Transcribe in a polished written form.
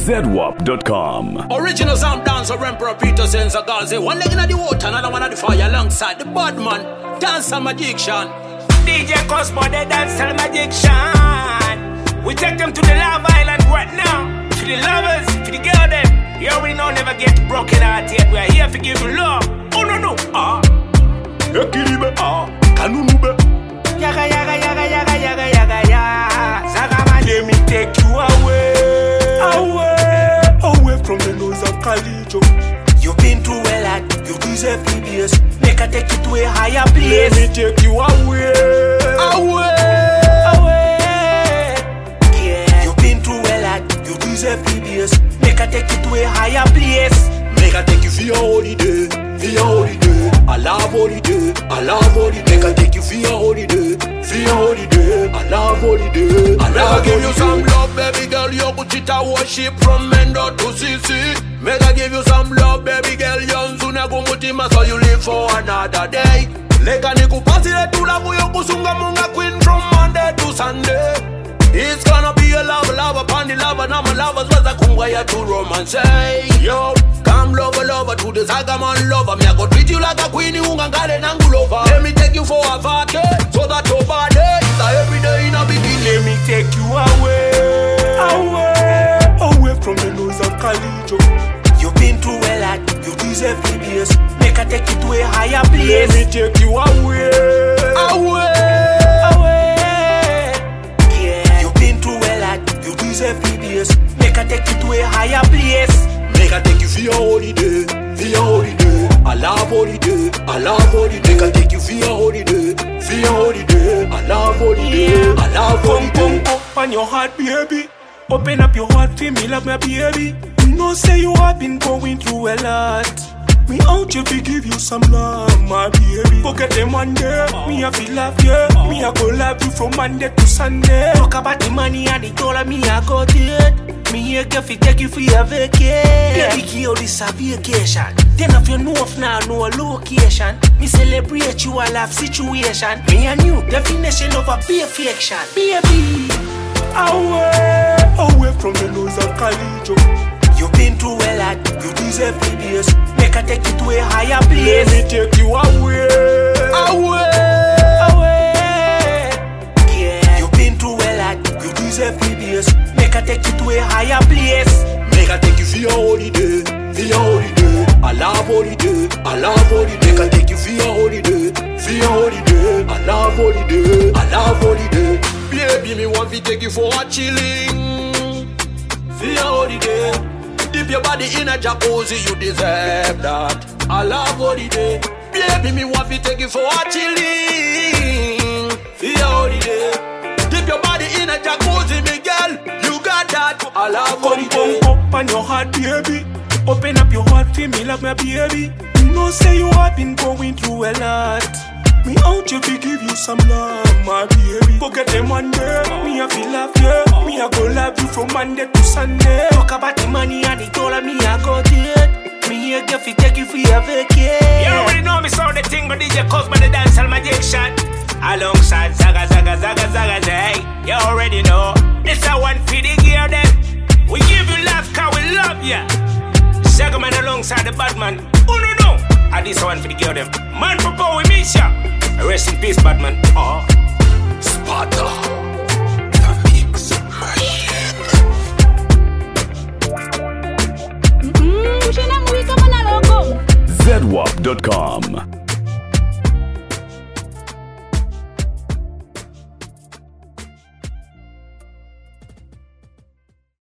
ZWAP.com. Original sound dancer, Emperor Peter Senza Gazi. One leg in the water, another one at the fire alongside the bad man, dancer magician. DJ Cosmo, the dancer magician. We take them to the Love Island right now. For the lovers, for the girl them. You already know never get broken heart yet. We are here to give you love. Oh no no, Ekiribe, Kanunube. Yaga yaga yaga yaga yaga yaga yaga. Zagama, let me take you away, away from the nose of Calijo. You've been through a lot, you deserve PBS. Make I take you to a higher place. Let me take you away. Yeah, you've been through a lot, you deserve PBS. Make I take you to a higher place. Make I take you for your holiday, for your holiday. I love holiday, I love holiday. Make I take you for your holiday, for your holiday. I love holiday, I love give you some love, baby girl. You could cheat a worship from Mendo to CC. Make I give you some love, baby girl. You soon go mutima, so you live for another day. Leka niku pasile tula buyo kusunga munga queen from Monday to Sunday. It's gonna be a love upon the lover. Now my lovers was a kungaya to romance. Hey, yo, come lover to the Zagaman lover. Me I go treat you like a queen, ungangale nangulova. Let me take you for a vacay, so that your body is a everyday in a beginning. Let me take you away from the nose of Calijo. You've been through a lot, you deserve PBS. Make I take you to a higher place. Let me take you away. PBS. Make I take you to a higher place. Make I take you for your holiday, for your holiday. I love holiday, I love holiday. Make I take you for your holiday, for your holiday. I love holiday, I love holiday. Come on your heart, baby. Open up your heart for me, love my baby. You know say you have been going through a lot. Me out you to give you some love, my baby. Forget them Monday, me I feel love you. Me I go love you from Monday to Sunday. Talk about the money and the dollar, me I got it. Me here can take you for your vacation. Baby, kill this a vacation. Then if you know of now, no location. Me celebrate you a love situation. Me a new definition of a perfection. Baby, away from the nose of Calijo. You've been through a lot, you deserve PBS. Make I take you to a higher place. Let me take you away. Yeah, you've been through a lot, you deserve PBS. Make I take you to a higher place. Make I take you for your holiday, for your holiday. I love holiday, I love holiday. Make I take you for your holiday, for your holiday. I love holiday, I love holiday. Baby, me want to take you for a chilling, for your holiday. Dip your body in a jacuzzi, you deserve that. I love holiday. Baby, me want to take you for a chilling, for your holiday. Dip your body in a jacuzzi, me girl, you got that. I love holiday. Come on your heart, baby. Open up your heart for me, love my baby. You know say you have been going through a lot. Me out you to give you some love, my baby. Forget them Monday, me I feel love you. Me I go love you from Monday to Sunday. Talk about the money and the dollar, me I got it. Me here get fi take you for your vacation. You already know me saw the thing, but DJ Cosmo the dancer magician. Alongside Zaga, hey. You already know, this a one for the gear then. We give you love cause we love ya. Zaga man alongside the bad man. Oh no no, and this one for the girl them. Man for power we miss ya. Rest in peace, Batman. Sparta, the mix machine. ZWAP.com.